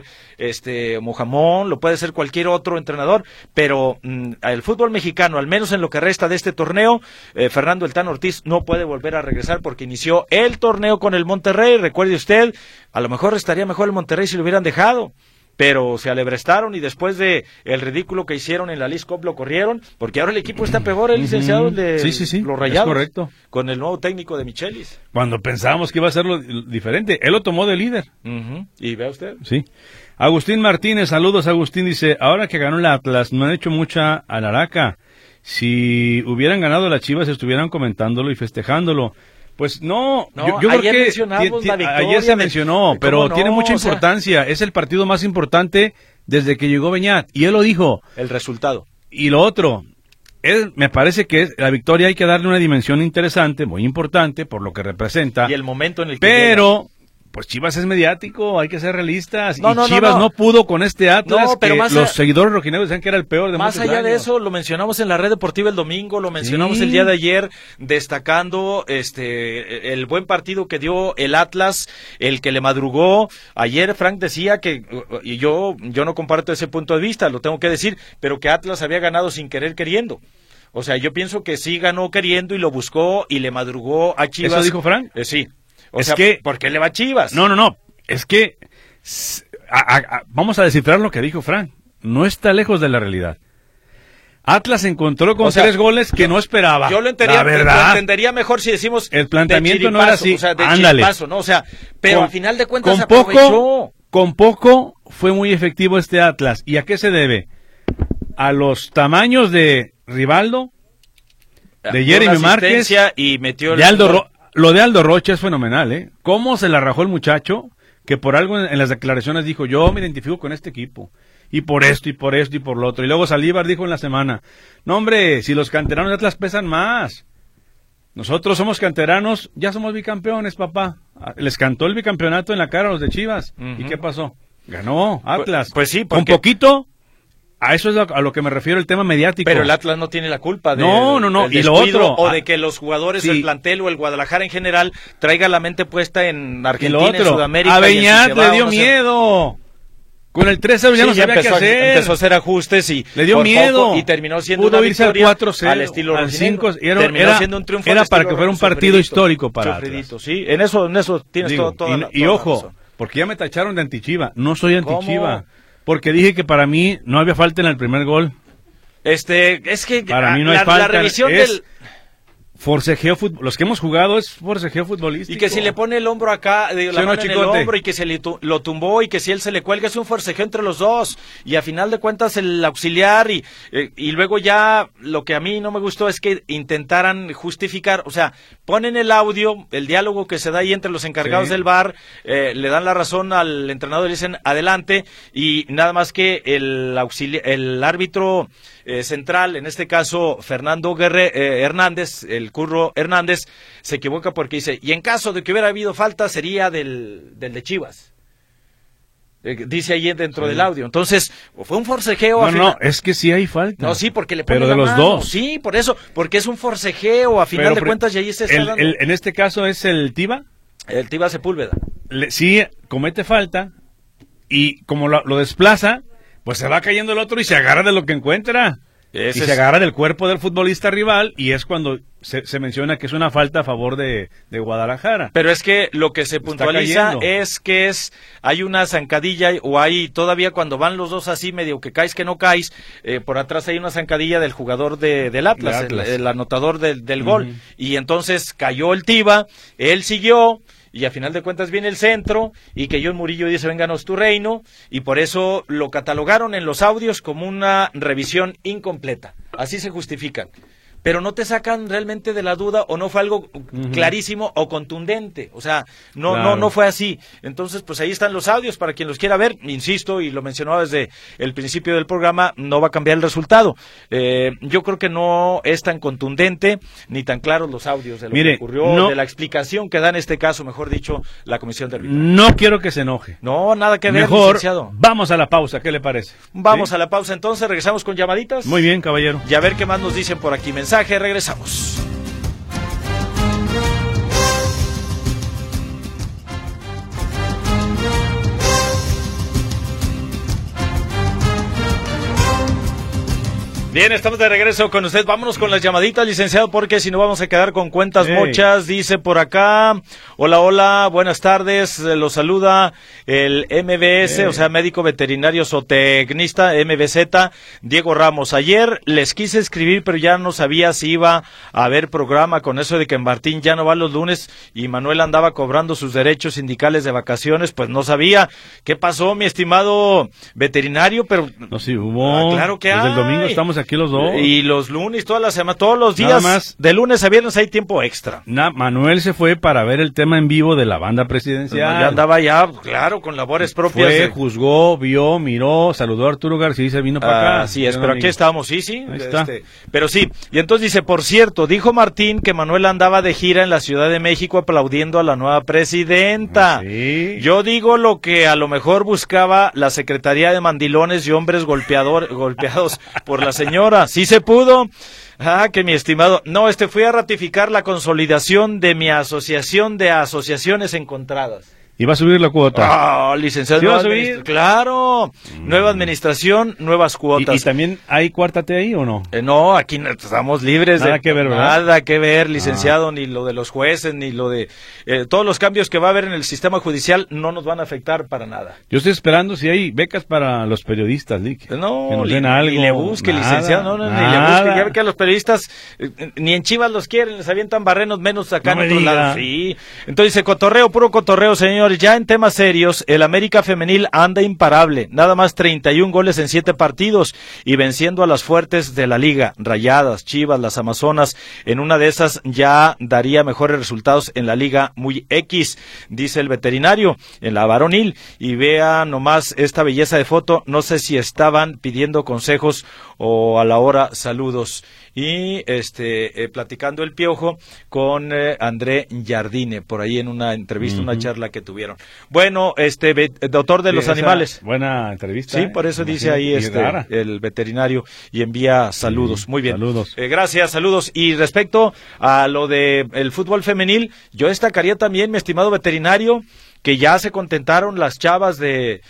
Mojamón, lo puede hacer cualquier otro entrenador, pero el fútbol mexicano, al menos en lo que resta de este torneo, Fernando el Tan Ortiz no puede volver a regresar porque inició el torneo con el Monterrey. Recuerde usted, a lo mejor estaría mejor el Monterrey si lo hubieran dejado, pero se alebrestaron y después de el ridículo que hicieron en la Leagues Cup lo corrieron, porque ahora el equipo está peor, el licenciado de sí, los Rayados, es correcto, con el nuevo técnico de Michelis. Cuando pensábamos que iba a ser lo diferente, él lo tomó de líder. ¿Y vea usted? Sí. Agustín Martínez, saludos Agustín, dice, ahora que ganó el Atlas, no han hecho mucha alaraca. Si hubieran ganado las Chivas, estuvieran comentándolo y festejándolo. Pues no, yo creo que ayer se mencionó, pero tiene mucha importancia. Es el partido más importante desde que llegó Beñat, y él lo dijo. El resultado. Y lo otro, me parece que la victoria hay que darle una dimensión interesante, muy importante, por lo que representa. Y el momento en el que pero llega. Pues Chivas es mediático, hay que ser realistas. Chivas no pudo con este Atlas, pero que los seguidores rojinegros decían que era el peor de muchos años. Más allá de eso, lo mencionamos en la Red Deportiva el domingo, lo mencionamos el día de ayer, destacando el buen partido que dio el Atlas, el que le madrugó. Ayer Frank decía que, y yo no comparto ese punto de vista, lo tengo que decir, pero que Atlas había ganado sin querer queriendo. O sea, yo pienso que sí ganó queriendo y lo buscó y le madrugó a Chivas. ¿Eso dijo Frank? Sí. O sea, ¿por qué le va a Chivas? No. Es que vamos a descifrar lo que dijo Frank. No está lejos de la realidad. Atlas se encontró con 3 goles que no esperaba. Yo lo entendería mejor si decimos el planteamiento no era así. O sea, de chiripazo, ¿no? O sea, pero al final de cuentas con poco fue muy efectivo este Atlas. ¿Y a qué se debe? A los tamaños de Rivaldo, de Jeremy Márquez y metió de Aldo Lo de Aldo Rocha es fenomenal, ¿eh? Cómo se la rajó el muchacho, que por algo en las declaraciones dijo, yo me identifico con este equipo, y por esto, y por esto, y por lo otro. Y luego Saldívar dijo en la semana, no hombre, si los canteranos de Atlas pesan más. Nosotros somos canteranos, ya somos bicampeones, papá. Les cantó el bicampeonato en la cara a los de Chivas. ¿Y qué pasó? Ganó Atlas. Pues sí, porque... Con poquito... A eso es a lo que me refiero, el tema mediático. Pero el Atlas no tiene la culpa de y lo otro, o de que los jugadores, el plantel o el Guadalajara en general traiga la mente puesta en Argentina, en Sudamérica. A Beñat le dio miedo. Con el 3-0 ya no sabía qué hacer. Empezó a hacer ajustes y le dio miedo. Y terminó siendo una victoria al 4-0, al estilo al 5. Terminó siendo un triunfo. Era para que fuera un partido histórico para Atlas. Sí, en eso tienes toda la ojo, porque ya me tacharon de antichiva. No soy antichiva. Porque dije que para mí no había falta en el primer gol. Es que para mí no hay falta. La revisión del forcejeo fútbol. Los que hemos jugado es forcejeo futbolístico. Y que si le pone el hombro acá, la mano en el hombro y que se lo tumbó y que si él se le cuelga es un forcejeo entre los dos. Y a final de cuentas el auxiliar y luego ya lo que a mí no me gustó es que intentaran justificar, o sea, ponen el audio, el diálogo que se da ahí entre los encargados del VAR, le dan la razón al entrenador y le dicen adelante y nada más que el árbitro central, en este caso Fernando Hernández, el Curro Hernández, se equivoca porque dice, y en caso de que hubiera habido falta sería del de Chivas. Dice ahí dentro del audio. Entonces, fue un forcejeo. No, es que sí hay falta. No, sí, porque le pone pero de los mano. dos. Sí, por eso, porque es un forcejeo, a final de cuentas, y ahí se está dando. En este caso es el Tiva. El Tiva Sepúlveda. Sí, comete falta, y como lo desplaza, pues se va cayendo el otro y se agarra de lo que encuentra. Se agarra del cuerpo del futbolista rival y es cuando se menciona que es una falta a favor de Guadalajara. Pero es que lo que se puntualiza es que hay una zancadilla o hay todavía cuando van los dos así medio que caes que no caes, por atrás hay una zancadilla del jugador del Atlas, el anotador del gol. Y entonces cayó el Tiva, él siguió. Y a final de cuentas viene el centro y que John Murillo dice vénganos tu reino y por eso lo catalogaron en los audios como una revisión incompleta. Así se justifican. Pero no te sacan realmente de la duda o no fue algo clarísimo o contundente. O sea, no fue así. Entonces, pues ahí están los audios para quien los quiera ver. Insisto, y lo mencionaba desde el principio del programa, no va a cambiar el resultado. Yo creo que no es tan contundente ni tan claros los audios de lo que ocurrió, de la explicación que da en este caso, mejor dicho, la comisión de arbitraje. No quiero que se enoje. No, nada que ver, mejor, licenciado. Vamos a la pausa, ¿qué le parece? Vamos a la pausa entonces, regresamos con llamaditas. Muy bien, caballero. Y a ver qué más nos dicen por aquí. Mensaje, regresamos. Bien, estamos de regreso con usted. Vámonos con las llamaditas, licenciado, porque si no vamos a quedar con cuentas mochas. Dice por acá, hola, buenas tardes, los saluda el MBS, o sea, médico veterinario zootecnista, MBZ, Diego Ramos. Ayer les quise escribir, pero ya no sabía si iba a haber programa con eso de que Martín ya no va los lunes y Manuel andaba cobrando sus derechos sindicales de vacaciones, pues no sabía. ¿Qué pasó, mi estimado veterinario? Pero no, sí hubo. Claro que desde el domingo estamos aquí los dos. Y los lunes, toda la semana, todos los días, más, de lunes a viernes hay tiempo extra. Manuel se fue para ver el tema en vivo de la banda presidencial. No, ya andaba ya, claro, con labores propias. Fue, juzgó, vio, miró, saludó a Arturo García y se vino para acá. Así es, pero aquí estamos, sí. Pero sí, y entonces dice, por cierto, dijo Martín que Manuel andaba de gira en la Ciudad de México aplaudiendo a la nueva presidenta. Sí. Yo digo lo que a lo mejor buscaba la Secretaría de Mandilones y Hombres golpeados por la señora. Sí se pudo. Que mi estimado, no, fui a ratificar la consolidación de mi asociación de asociaciones encontradas. ¿Y va a subir la cuota? Licenciado. ¿Sí va a subir? Claro. Nueva administración, nuevas cuotas. ¿Y también hay cuarta T ahí o no? No, aquí estamos libres. Nada que ver, ¿verdad? Nada que ver, licenciado, ni lo de los jueces, ni lo de... todos los cambios que va a haber en el sistema judicial no nos van a afectar para nada. Yo estoy esperando si hay becas para los periodistas, Lick. No, que nos den algo. Ni le busque, nada, licenciado, ni le busque. Ya ve que a los periodistas ni en Chivas los quieren, les avientan barrenos, menos acá en otros lados. Sí. Entonces dice, puro cotorreo, señores. Ya en temas serios, el América femenil anda imparable, nada más 31 goles en 7 partidos y venciendo a las fuertes de la liga, Rayadas, Chivas, las Amazonas. En una de esas ya daría mejores resultados en la liga muy X, dice el veterinario, en la varonil. Y vea nomás esta belleza de foto, no sé si estaban pidiendo consejos o a la hora saludos. Y platicando el Piojo con André Jardine, por ahí en una entrevista, una charla que tuvieron. Bueno, doctor de los animales. Buena entrevista. Sí, por eso dice ahí el veterinario y envía saludos. Muy bien. Saludos. Gracias, saludos. Y respecto a lo de el fútbol femenil, yo destacaría también, mi estimado veterinario, que ya se contentaron las chavas de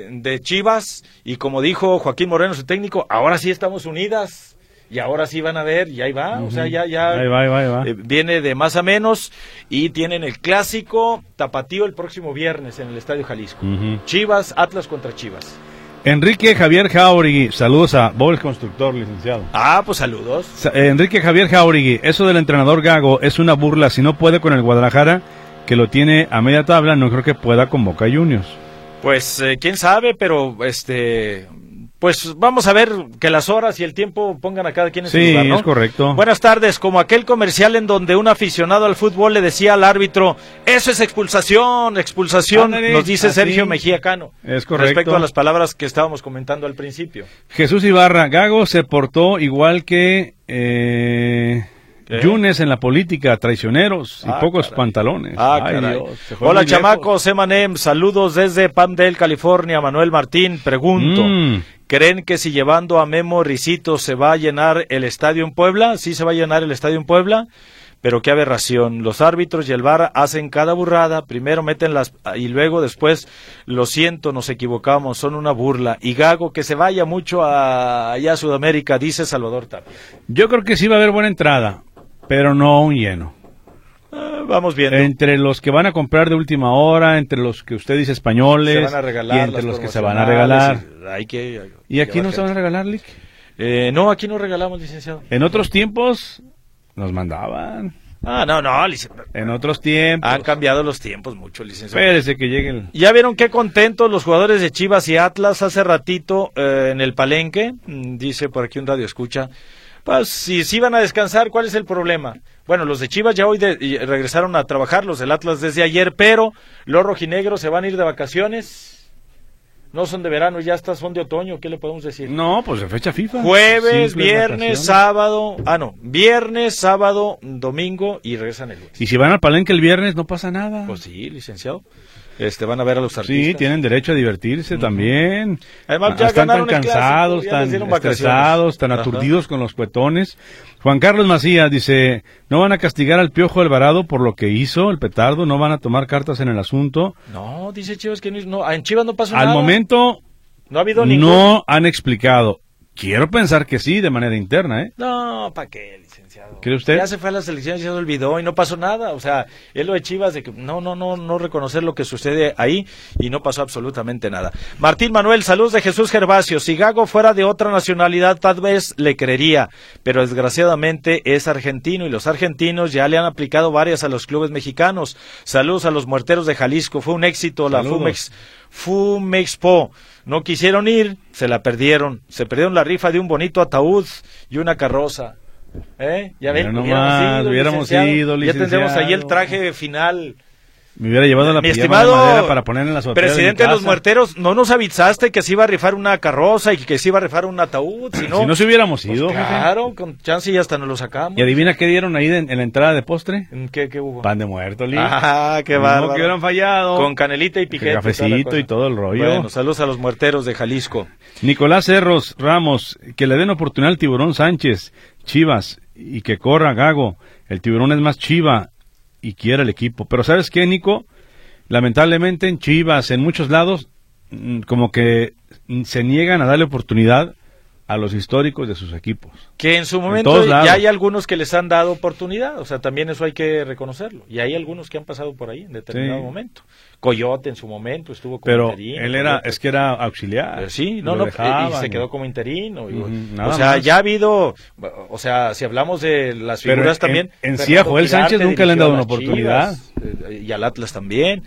Chivas y como dijo Joaquín Moreno, su técnico, ahora sí estamos unidas. Y ahora sí van a ver, y ahí va, o sea, ya ahí va. Viene de más a menos, y tienen el clásico tapatío el próximo viernes en el Estadio Jalisco. Chivas, Atlas contra Chivas. Enrique Javier Jauregui, saludos a Bob el constructor, licenciado. Pues saludos. Enrique Javier Jauregui, eso del entrenador Gago es una burla, si no puede con el Guadalajara, que lo tiene a media tabla, no creo que pueda con Boca Juniors. Pues quién sabe, pero pues vamos a ver que las horas y el tiempo pongan a cada quien en su lugar, ¿no? Sí, es correcto. Buenas tardes, como aquel comercial en donde un aficionado al fútbol le decía al árbitro, eso es expulsación, ándale, nos dice Sergio Mejía Cano. Es correcto. Respecto a las palabras que estábamos comentando al principio. Jesús Ibarra, Gago se portó igual que Yunes en la política, traicioneros y pocos pantalones. Ay, Dios, hola chamacos, Emanem, saludos desde Palmdale, California. Manuel Martín, pregunto, ¿creen que si llevando a Memo Risito se va a llenar el estadio en Puebla? Sí se va a llenar el estadio en Puebla, pero qué aberración. Los árbitros y el VAR hacen cada burrada, primero meten las y luego después, lo siento, nos equivocamos, son una burla. Y Gago, que se vaya mucho allá a Sudamérica, dice Salvador Tapia. Yo creo que sí va a haber buena entrada, pero no un lleno. Vamos viendo. Entre los que van a comprar de última hora, entre los que usted dice españoles, se van a regalar, y entre los que se van a regalar. ¿Y aquí no se van a regalar, Lick? No, aquí no regalamos, licenciado. En otros tiempos nos mandaban. No, licenciado. En otros tiempos. Han cambiado los tiempos mucho, licenciado. Espérese que lleguen. ¿Ya vieron qué contentos los jugadores de Chivas y Atlas hace ratito en el Palenque? Dice por aquí un radio escucha. Pues si van a descansar, ¿cuál es el problema? Bueno, los de Chivas ya hoy regresaron a trabajar, los del Atlas desde ayer, pero los rojinegros se van a ir de vacaciones. No son de verano, ya son de otoño, ¿qué le podemos decir? No, pues de fecha FIFA. Jueves, viernes, sábado, viernes, sábado, domingo y regresan el lunes. Y si van al Palenque el viernes, no pasa nada. Pues sí, licenciado. Van a ver a los artistas. Sí, tienen derecho a divertirse también. Además, ya están tan cansados, clásico, tan estresados, tan aturdidos con los cuetones. Juan Carlos Macías dice, no van a castigar al Piojo Alvarado por lo que hizo, el petardo, no van a tomar cartas en el asunto. No, dice Chivas que no, en Chivas no pasó nada. Al momento no ha habido no han explicado, Quiero pensar que sí, de manera interna, ¿eh? No, ¿para qué, licenciado? ¿Cree usted? Ya se fue a la selección y se olvidó y no pasó nada. O sea, es lo de Chivas de que no reconocer lo que sucede ahí y no pasó absolutamente nada. Martín Manuel, saludos de Jesús Gervasio. Si Gago fuera de otra nacionalidad, tal vez le creería, pero desgraciadamente es argentino y los argentinos ya le han aplicado varias a los clubes mexicanos. Saludos a los muerteros de Jalisco. Fue un éxito la Fumexpo. No quisieron ir, se la perdieron. Se perdieron la rifa de un bonito ataúd y una carroza. Ya ven, hubiéramos ido, licenciado. Ya tendremos ahí el traje final. Me hubiera llevado la pijama de madera para poner en la azotea presidente de los muerteros, ¿no nos avisaste que se iba a rifar una carroza y que se iba a rifar un ataúd? Si no se hubiéramos ido. Pues claro, con chance y hasta nos lo sacamos. ¿Y adivina qué dieron ahí en la entrada de postre? ¿Qué hubo? Pan de muerto, Lee. Qué bárbaro. No que hubieran fallado. Con canelita y piquete. Cafecito y todo el rollo. Bueno, saludos a los muerteros de Jalisco. Nicolás Cerros Ramos, que le den oportunidad al Tiburón Sánchez, Chivas, y que corra Gago. El Tiburón es más Chiva y quiere el equipo. Pero ¿sabes qué, Nico? Lamentablemente en Chivas, en muchos lados, como que se niegan a darle oportunidad a los históricos de sus equipos. Que en su momento ya hay algunos que les han dado oportunidad, o sea, también eso hay que reconocerlo. Y hay algunos que han pasado por ahí en determinado momento. Coyote en su momento estuvo como interino. Pero él era auxiliar. Sí, y se quedó como interino. O sea, más. Ya ha habido, o sea, si hablamos de las figuras también. En sí a Joel Sánchez nunca le han dado una oportunidad. Chivas, y al Atlas también.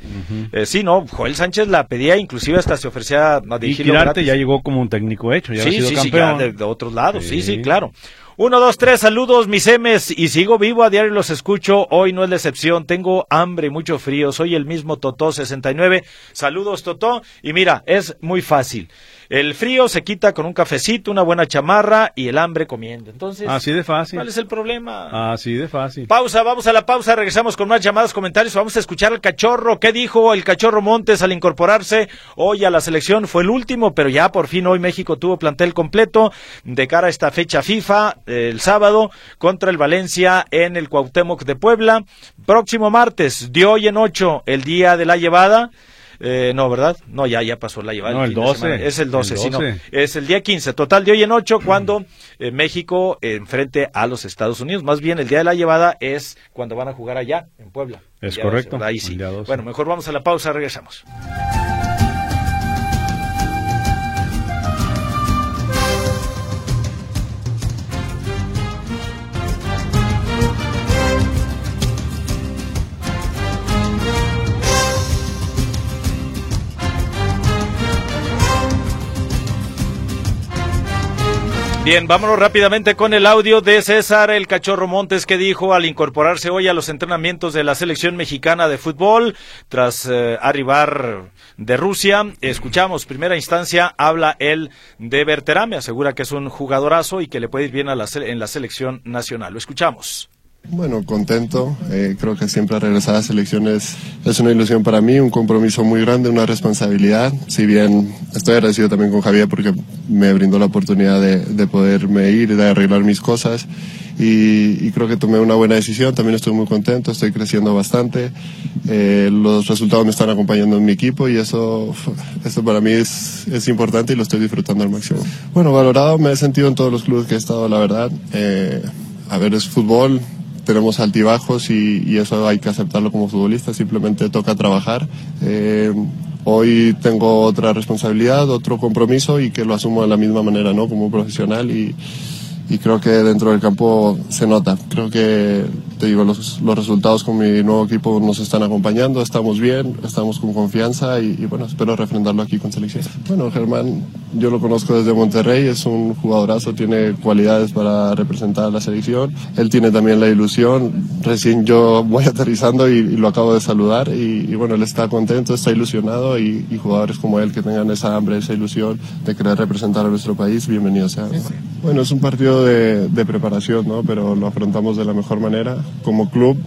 Joel Sánchez la pedía, inclusive hasta se ofrecía a dirigirlo. Y Quirarte ya llegó como un técnico hecho, ya ha sido campeón. Ya de otros lados, sí, claro. 1, 2, 3, saludos mis M's, y sigo vivo, a diario los escucho, hoy no es la excepción, tengo hambre y mucho frío, soy el mismo Totó 69, saludos Totó, y mira, es muy fácil, el frío se quita con un cafecito, una buena chamarra y el hambre comiendo, entonces, así de fácil. ¿Cuál es el problema? Así de fácil. Pausa, vamos a la pausa, regresamos con más llamadas, comentarios, vamos a escuchar al Cachorro, ¿qué dijo el Cachorro Montes al incorporarse hoy a la selección? Fue el último, pero ya por fin hoy México tuvo plantel completo de cara a esta fecha FIFA, el sábado contra el Valencia en el Cuauhtémoc de Puebla. Próximo martes, de hoy en 8, el día de la llevada. No, ¿verdad? No, ya pasó la llevada. No, el 12. Es el 12, sí, no. Es el día 15. Total, de hoy en 8, cuando México enfrente a los Estados Unidos. Más bien, el día de la llevada es cuando van a jugar allá, en Puebla. Es correcto. 12, ahí sí. Bueno, mejor vamos a la pausa, regresamos. Bien, vámonos rápidamente con el audio de César el Cachorro Montes, que dijo al incorporarse hoy a los entrenamientos de la selección mexicana de fútbol tras arribar de Rusia. Escuchamos, primera instancia, habla él de Berterame, asegura que es un jugadorazo y que le puede ir bien en la selección nacional. Lo escuchamos. Bueno, contento, creo que siempre regresar a selecciones es una ilusión para mí, un compromiso muy grande, una responsabilidad, si bien estoy agradecido también con Javier porque me brindó la oportunidad de poderme ir, de arreglar mis cosas y creo que tomé una buena decisión, también estoy muy contento, estoy creciendo bastante, los resultados me están acompañando en mi equipo y eso para mí es importante y lo estoy disfrutando al máximo. Bueno, valorado me he sentido en todos los clubes que he estado, la verdad, es fútbol. Tenemos altibajos y eso hay que aceptarlo como futbolista, simplemente toca trabajar. Hoy tengo otra responsabilidad, otro compromiso y que lo asumo de la misma manera, ¿no? Como profesional y creo que dentro del campo se nota. Creo que, te digo, los resultados con mi nuevo equipo nos están acompañando, estamos bien, estamos con confianza y bueno, espero refrendarlo aquí con selección. Bueno, Germán, yo lo conozco desde Monterrey, es un jugadorazo, tiene cualidades para representar a la selección, él tiene también la ilusión, recién yo voy aterrizando y lo acabo de saludar y bueno, él está contento, está ilusionado y jugadores como él que tengan esa hambre, esa ilusión de querer representar a nuestro país, bienvenidos sean. Bueno, es un partido de preparación, ¿no? Pero lo afrontamos de la mejor manera. Como club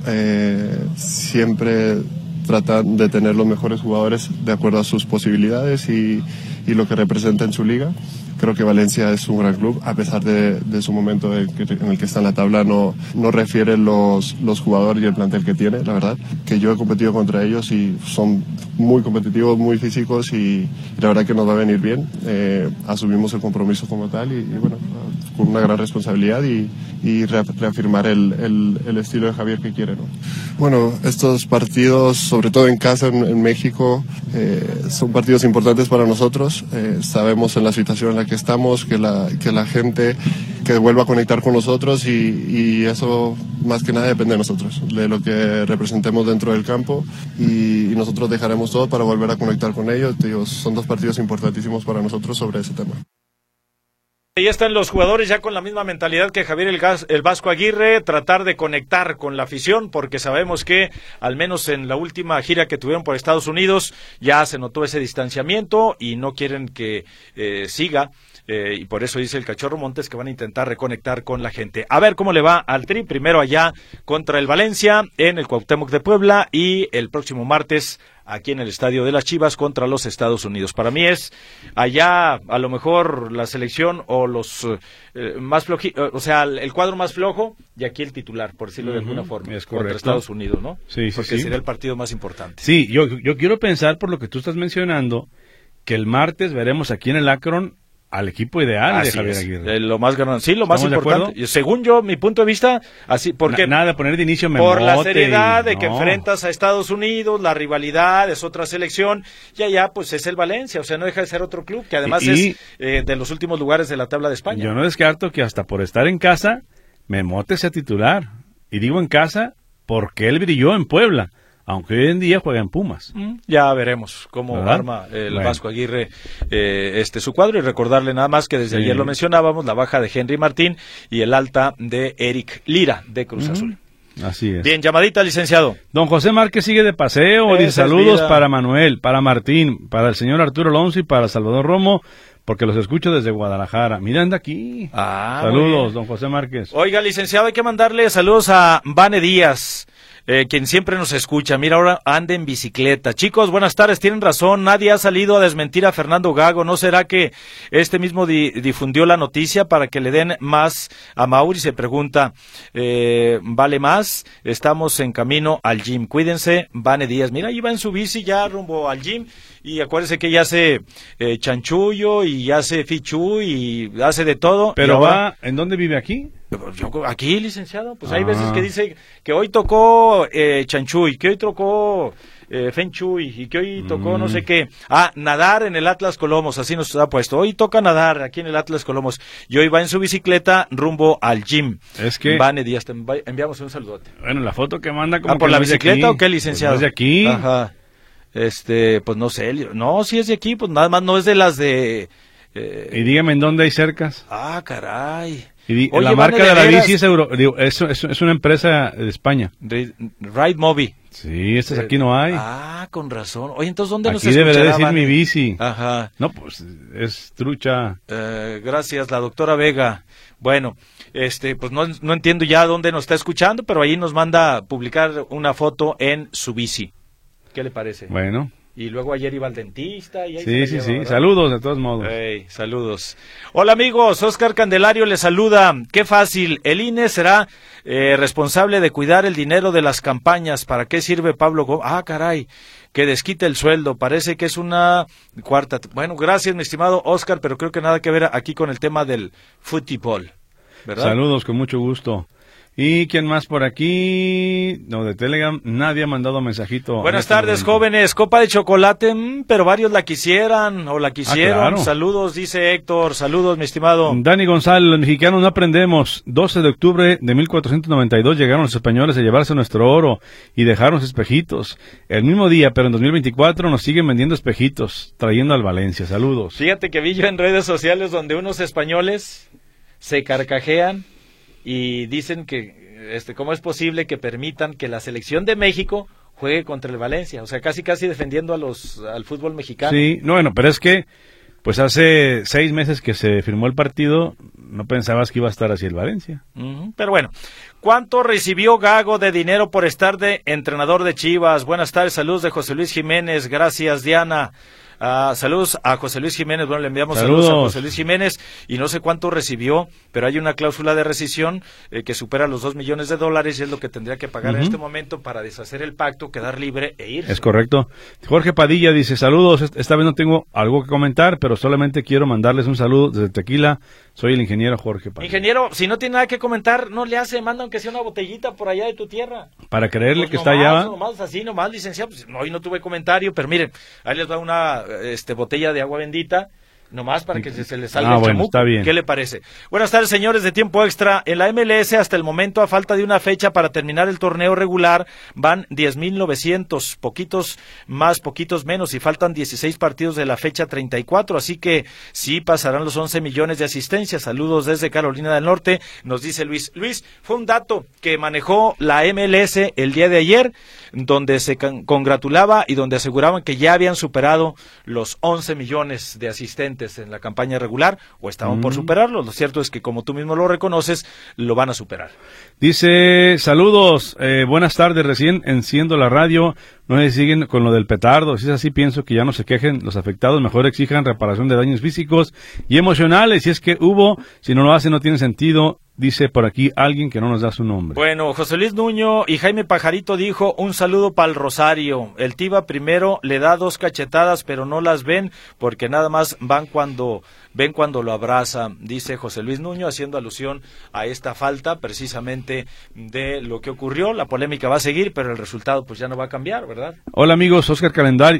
siempre tratan de tener los mejores jugadores de acuerdo a sus posibilidades y lo que representa en su liga. Creo que Valencia es un gran club, a pesar de su momento en el que está en la tabla, no refiere los jugadores y el plantel que tiene, la verdad. Que yo he competido contra ellos y son muy competitivos, muy físicos y la verdad que nos va a venir bien. Asumimos el compromiso como tal y bueno, con una gran responsabilidad y reafirmar el estilo de Javier que quiere, ¿no? Bueno, estos partidos, sobre todo en casa, en México, son partidos importantes para nosotros. Sabemos en la situación en la que estamos, que la gente que vuelva a conectar con nosotros y eso más que nada depende de nosotros, de lo que representemos dentro del campo y nosotros dejaremos todo para volver a conectar con ellos. Digo, son 2 partidos importantísimos para nosotros sobre ese tema. Ahí están los jugadores ya con la misma mentalidad que Javier el Vasco Aguirre, tratar de conectar con la afición, porque sabemos que al menos en la última gira que tuvieron por Estados Unidos ya se notó ese distanciamiento y no quieren que siga. Y por eso dice el Cachorro Montes que van a intentar reconectar con la gente. A ver cómo le va al Tri, primero allá contra el Valencia en el Cuauhtémoc de Puebla y el próximo martes aquí en el Estadio de las Chivas contra los Estados Unidos. Para mí es allá a lo mejor la selección o los más flojitos, o sea, el cuadro más flojo y aquí el titular, por decirlo de alguna forma, es contra Estados Unidos, ¿no? Sí, porque sí. sería el partido más importante. Sí, yo quiero pensar por lo que tú estás mencionando que el martes veremos aquí en el Akron al equipo ideal de Javier Aguirre. Lo más grande, sí, lo más importante. Y según yo, mi punto de vista, así, porque nada de poner de inicio por la seriedad de que enfrentas a Estados Unidos, la rivalidad es otra selección, y allá pues es el Valencia, o sea, no deja de ser otro club que además es de los últimos lugares de la tabla de España. Yo no descarto que hasta por estar en casa, Memote sea titular. Y digo en casa porque él brilló en Puebla, aunque hoy en día juega en Pumas. Ya veremos cómo arma el Vasco Aguirre su cuadro, y recordarle nada más que desde ayer lo mencionábamos, la baja de Henry Martín y el alta de Eric Lira de Cruz Azul. Así es. Bien, llamadita, licenciado. Don José Márquez sigue de paseo. Dice saludos para Manuel, para Martín, para el señor Arturo Alonso y para Salvador Romo, porque los escucho desde Guadalajara. Mira, anda aquí. Saludos, don José Márquez. Oiga, licenciado, hay que mandarle saludos a Vane Díaz, quien siempre nos escucha. Mira, ahora anda en bicicleta. Chicos, buenas tardes, tienen razón, nadie ha salido a desmentir a Fernando Gago. ¿No será que este mismo difundió la noticia para que le den más a Mauri? Se pregunta, ¿vale más? Estamos en camino al gym. Cuídense, Vane Díaz. Mira, iba en su bici ya rumbo al gym, y acuérdense que ya hace chanchullo y hace fichu y hace de todo. Pero va, ¿en dónde vive aquí? Yo, aquí, licenciado, pues hay veces que dice que hoy tocó chanchuy, que hoy tocó feng shui y que hoy tocó no sé qué. Nadar en el Atlas Colomos, así nos ha puesto. Hoy toca nadar aquí en el Atlas Colomos y hoy va en su bicicleta rumbo al gym. Es que Vane Díaz, te enviamos un saludote. Bueno, la foto que manda como ¿por que la no es de bicicleta aquí. o qué, licenciado? Pues no es de aquí. Ajá. Pues no sé, no, si es de aquí, pues nada más no es de las de... Y dígame en dónde hay cercas. Caray. Y Oye, la marca Vane, de la veras, bici es una empresa de España. Ride Mobi. Sí, aquí no hay. Con razón. Oye, entonces, ¿dónde nos Aquí debería escuchará, decir Vane? mi bici. Ajá. No, pues es trucha. Gracias, la doctora Vega. Bueno, pues no entiendo ya dónde nos está escuchando, pero ahí nos manda publicar una foto en su bici. ¿Qué le parece? Bueno. Y luego ayer iba al dentista. Y ahí Sí. ¿verdad? Saludos, de todos modos. Saludos. Hola, amigos. Óscar Candelario les saluda. Qué fácil. El INE será responsable de cuidar el dinero de las campañas. ¿Para qué sirve Pablo Gómez? Caray. Que desquite el sueldo. Parece que es una cuarta. Bueno, gracias, mi estimado Óscar, pero creo que nada que ver aquí con el tema del fútbol, ¿verdad? Saludos, con mucho gusto. ¿Y quién más por aquí? No, de Telegram, nadie ha mandado mensajito. Buenas tardes, jóvenes. Copa de chocolate, pero varios la quisieran o la quisieron. Claro. Saludos, dice Héctor. Saludos, mi estimado. Dani González, los mexicanos no aprendemos. 12 de octubre de 1492 llegaron los españoles a llevarse nuestro oro y dejaron espejitos. El mismo día, pero en 2024 nos siguen vendiendo espejitos, trayendo al Valencia. Saludos. Fíjate que vi yo en redes sociales donde unos españoles se carcajean y dicen que cómo es posible que permitan que la selección de México juegue contra el Valencia, o sea, casi defendiendo al fútbol mexicano. Sí, no, bueno, pero es que pues hace 6 meses que se firmó el partido, no pensabas que iba a estar así el Valencia. Pero bueno, ¿cuánto recibió Gago de dinero por estar de entrenador de Chivas? Buenas tardes, saludos de José Luis Jiménez, gracias Diana. Saludos a José Luis Jiménez, bueno, le enviamos saludos a José Luis Jiménez, y no sé cuánto recibió, pero hay una cláusula de rescisión que supera los $2 millones, y es lo que tendría que pagar en este momento para deshacer el pacto, quedar libre e irse. Es correcto. Jorge Padilla dice, saludos, esta vez no tengo algo que comentar, pero solamente quiero mandarles un saludo desde Tequila, soy el ingeniero Jorge Padilla. Ingeniero, si no tiene nada que comentar, no le hace, manda aunque sea una botellita por allá de tu tierra. Para creerle pues que nomás, está allá. Nomás, licenciado, pues hoy no tuve comentario, pero miren, ahí les va una botella de agua bendita, nomás para que se les salga el chamuco. Está bien. ¿Qué le parece? Buenas tardes, señores de Tiempo Extra. En la MLS, hasta el momento, a falta de una fecha para terminar el torneo regular, van 10,900, poquitos más, poquitos menos, y faltan 16 partidos de la fecha 34, así que sí pasarán los 11 millones de asistencias. Saludos desde Carolina del Norte, nos dice Luis. Luis, fue un dato que manejó la MLS el día de ayer, donde se congratulaba y donde aseguraban que ya habían superado los 11 millones de asistentes en la campaña regular, o estaban por superarlo. Lo cierto es que, como tú mismo lo reconoces, lo van a superar. Dice, saludos, buenas tardes, recién enciendo la radio, no se siguen con lo del petardo, si es así pienso que ya no se quejen los afectados, mejor exijan reparación de daños físicos y emocionales, si es que hubo, si no lo hacen no tiene sentido. Dice por aquí alguien que no nos da su nombre. Bueno, José Luis Nuño y Jaime Pajarito dijo, un saludo para el Rosario. El Tiva primero le da 2 cachetadas, pero no las ven porque nada más ven cuando lo abraza, dice José Luis Nuño, haciendo alusión a esta falta precisamente de lo que ocurrió. La polémica va a seguir, pero el resultado pues ya no va a cambiar, ¿verdad? Hola amigos, Oscar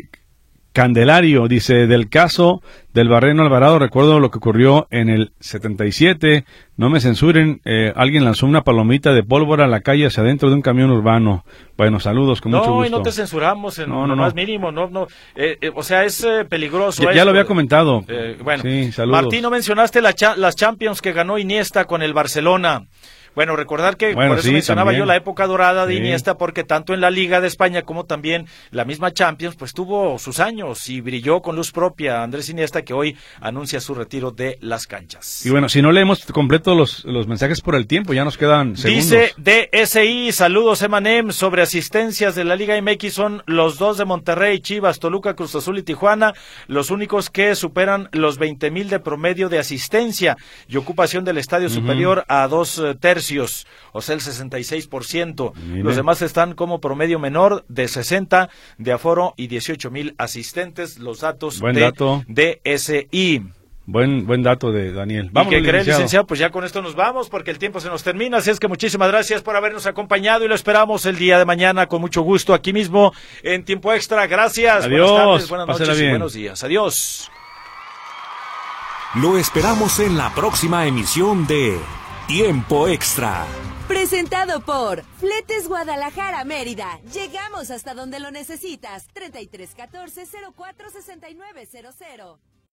Candelario dice, del caso del Barreno Alvarado, recuerdo lo que ocurrió en el 77, no me censuren, alguien lanzó una palomita de pólvora a la calle hacia adentro de un camión urbano. Bueno, saludos, con mucho gusto. No, y no te censuramos en lo más mínimo, o sea, es peligroso. Ya lo había comentado. Bueno, sí, saludos. Martín, no mencionaste las Champions que ganó Iniesta con el Barcelona. Bueno, recordar que por eso mencionaba también yo la época dorada de Iniesta, porque tanto en la Liga de España como también la misma Champions, pues tuvo sus años y brilló con luz propia Andrés Iniesta, que hoy anuncia su retiro de las canchas. Y bueno, si no leemos completo los mensajes por el tiempo, ya nos quedan segundos. Dice DSI, saludos Emanem, sobre asistencias de la Liga MX son los 2 de Monterrey, Chivas, Toluca, Cruz Azul y Tijuana, los únicos que superan los 20,000 de promedio de asistencia y ocupación del estadio superior a 2/3. O sea, el 66%. Mira. Los demás están como promedio menor de 60 de aforo y 18,000 asistentes. Los datos de DSI. Buen dato de Daniel. Vamos, licenciado, pues ya con esto nos vamos porque el tiempo se nos termina. Así es que muchísimas gracias por habernos acompañado y lo esperamos el día de mañana con mucho gusto aquí mismo en Tiempo Extra. Gracias. Adiós. Buenas tardes, buenas noches y buenos días. Adiós. Lo esperamos en la próxima emisión de Tiempo Extra. Presentado por Fletes Guadalajara Mérida. Llegamos hasta donde lo necesitas. 3314-046900.